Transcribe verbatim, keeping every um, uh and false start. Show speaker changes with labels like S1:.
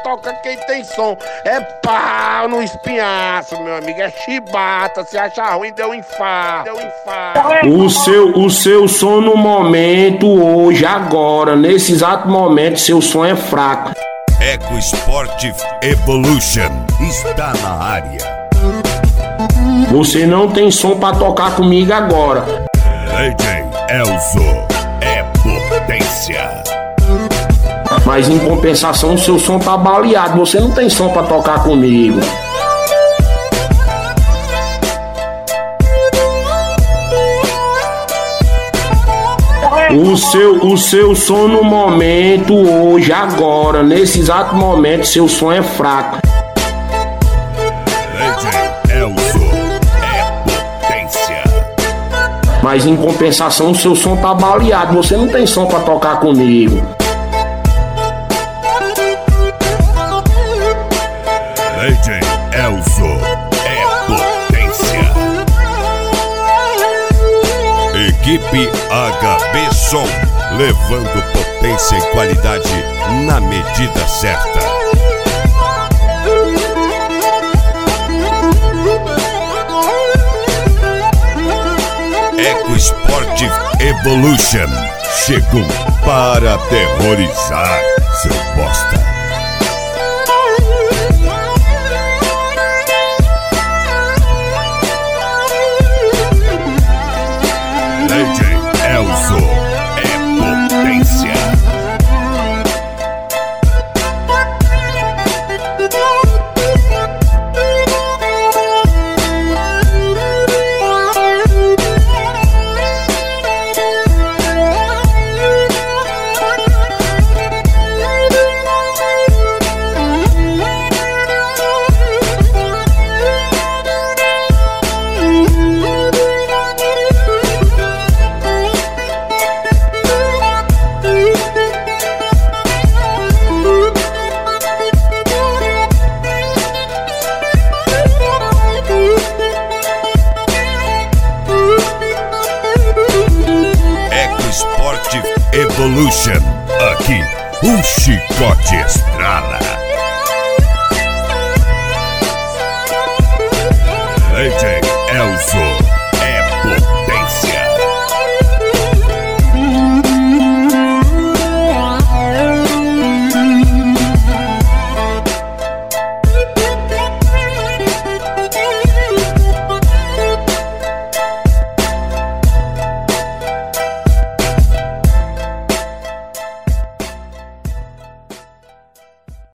S1: toca quem tem som. É pau no espinhaço, meu amigo. É chibata. Se achar ruim, deu infarto. Deu infarto.
S2: O seu, o seu som no momento, hoje, agora, nesse exato momento, seu som é fraco.
S3: Eco Sportive Evolution está na área.
S2: Você não tem som pra tocar comigo agora.
S3: D J Elzo é potência.
S2: Mas em compensação, o seu som tá baleado. Você não tem som pra tocar comigo. O seu, o seu som no momento, hoje, agora, nesse exato momento, seu som é fraco.
S3: D J Elzo é potência.
S2: Mas em compensação, o seu som tá baleado. Você não tem som pra tocar comigo.
S3: D J Elzo é potência. Equipe H B Som, levando potência e qualidade na medida certa. Eco Sportive Evolution chegou para aterrorizar, seu bosta. D J Elzo é potência. Sportive Evolution, aqui o chicote estrala. D J Elzo